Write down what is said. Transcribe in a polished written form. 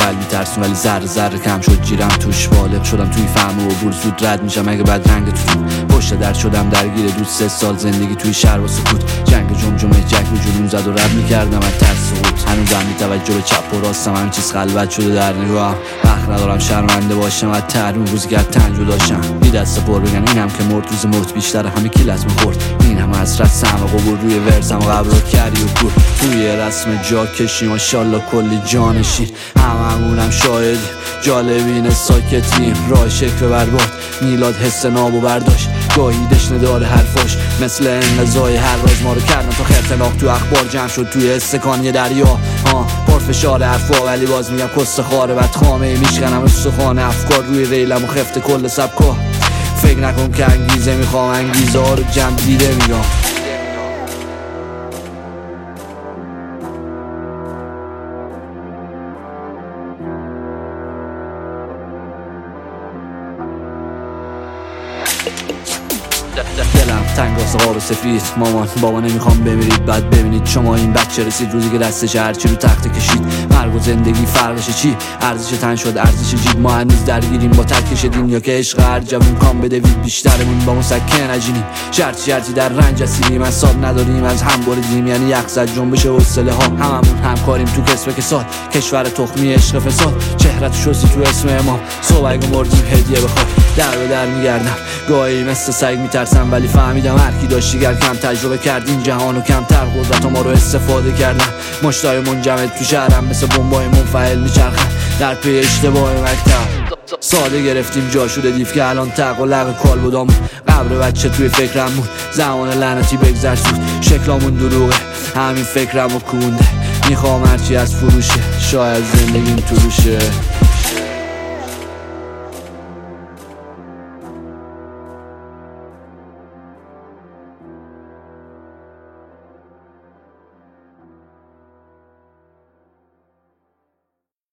کل میترسون ولی ذره ذره کم شد جیرم توش، بالغ شدم توی فهم و عبور، زود رد میشم اگه بد رنگ تو پشت در شدم درگیر دوست 3 سال زندگی توی شهر و سکوت، جنگ جمجمه جک و جنون زد و رد میکردم از ترس سقوط، هنوزم بی توجه به چپ و راستم همین چیز خلوت شده در نگاهم، وقت ندارم شرمنده باشم از تحریم روزی که تنجو داشتم بی دست پر بگن اینم که مرد روز موت بیشتر همه کیلت میخورد، این همه حسرت سهم و قبول روی ورسم و قبر و کری و کور، توی رسم جا کشی ماشالله کلی جانشین، هممونم شاهدیم جالبین ساکتیم، راه شکل برباد میلاد حس ناب و برداشت، گاهی دشنه داره حرفاش مثل انقضای هر راز ما رو کردن تا خرطناق تو اخبار جمع شد توی استکان یه دریا، پرفشار حرفا ولی باز میگم کست خاره بد خامه میشکنم استخوان افکار روی ریلم و خفت کل سبکا، فکر نکن که انگیزه میخوام انگیزه ها رو جمع دیده میگم. دلم تنگ واسه قاب سفید، مامان بابا نمیخوام بمیرید بعد ببینید شما این بچه رسید روزی که دستش هرچی رو تخت کشید، مرگ و زندگی فرقش چی؟ ارزش تن شد ارزش جیب، ما هنوز درگیریم با ترکش دنیا که عشق هر جوون کام بدوید بیشترمون با مسکن نجینیم، شرطی در رنج اسیریم حساب نداریم از هم بریدیم، یعنی یخ زد جنبش حوصله ها، هممون همکاریم تو کسب کساد، کشور تخمی عشق فساد، چهرت شستی تو اسم امام، صبح اگه مردیم هدیه بخواد در به در میگردم، گاهی مثل سگ میترسم ولی فهمیدم هر کی داشت دیگر کم تجربه کرد این جهان و کمتر قدرت ما رو استفاده کردن، مشتای منجمد تو شهرم مثل بمبای منفعل میچرخن در پی اشتباه مکتب، ساده گرفتیم جا شده دیف که الان تق و لق کال بودامون، قبر بچه توی فکرم بود زمان لعنتی بگذر سود، شکلامون دروغه همین فکرم و کونده، میخوام هرچی از فروشه شاید زندگیم تو روشه.